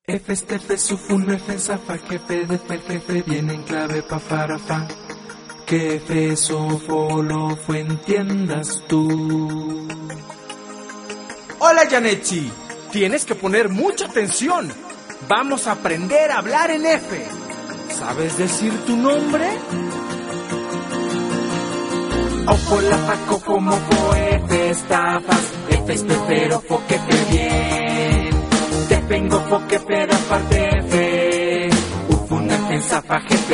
F este F sufun F zafa jefe de fer jefe viene en clave pa farafa. Que F sofolo fue entiendas tú. Hola Janechi, tienes que poner mucha atención. Vamos a aprender a hablar en F. ¿Sabes decir tu nombre? Ojo la faco como fo F estafas. F es pero fo que fe bien. Te vengo fo que pero aparte F. Ufun F zafa jefe.